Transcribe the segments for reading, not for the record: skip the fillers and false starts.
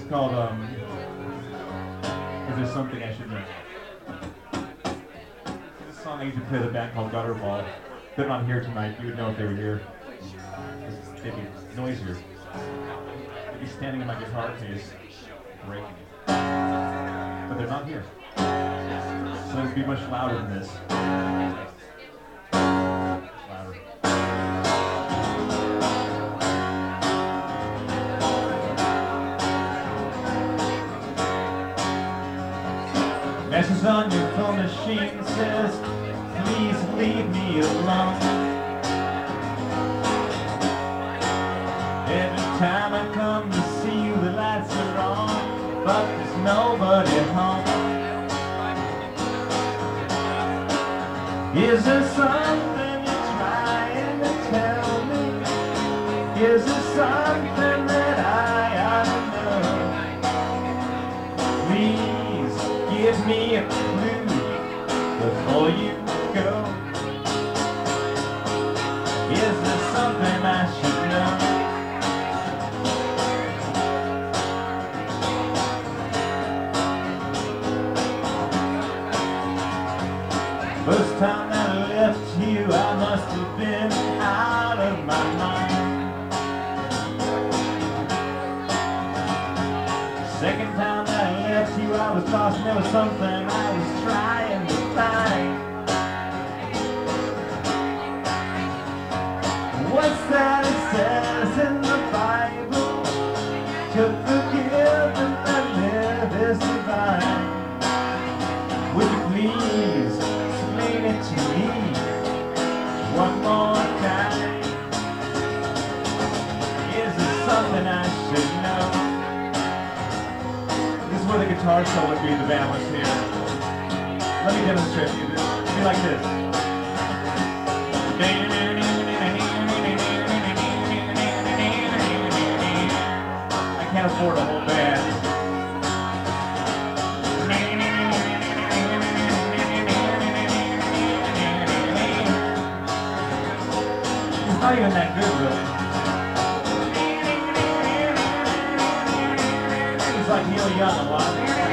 called, Is There Something I Should Know? This song I used to play with a band called Gutterball. They're not here tonight. You would know if they were here. They'd be noisier. They'd be standing in my guitar case, breaking it. But they're not here. So it'd be much louder than this. Louder. Message on your phone machine says, please leave me alone. Every time I come to see you, the lights are on, but there's nobody home. Is there something you're trying to tell me? Is there something that I ought to know? Please give me a clue before you go. Is there something I should know? First time that I left you, I must have been out of my mind. Second time that I left you, I was lost and there was something I was trying to find. What's that it says in the Bible? To forgive and let live is divine. Would you please explain it to me one more time? Is there something I should know? This is where the guitar solo would be, the band was here. Let me demonstrate to you this. It'd be like this. I can't afford a whole band. It's not even that good, really. It's like Neil Young a lot.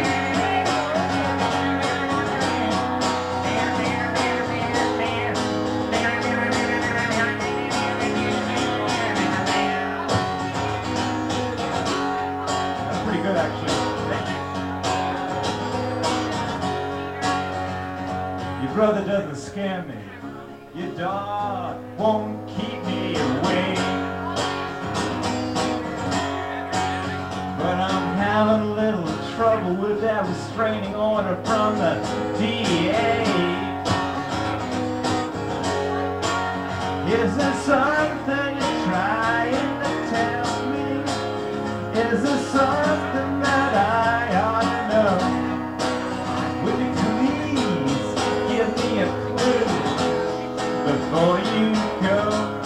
That's pretty good, actually. Thank you. Your brother doesn't scare me. Your dog won't keep me away. But I'm having a little trouble with that restraining order from the DEA. Is there something you're trying to tell me? Is there something that I ought to know? Would you please give me a clue before you go?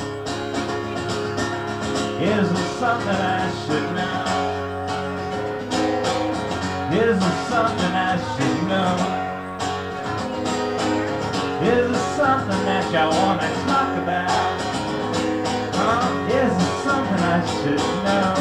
Is there something I should know? Is there something I should know? Is there something that y'all want to talk about? Is there something I should know?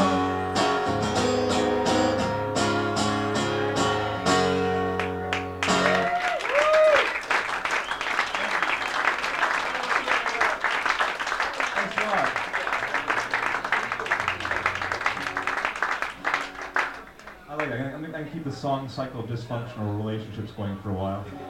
I like that. I'm going to keep the song cycle of dysfunctional relationships going for a while.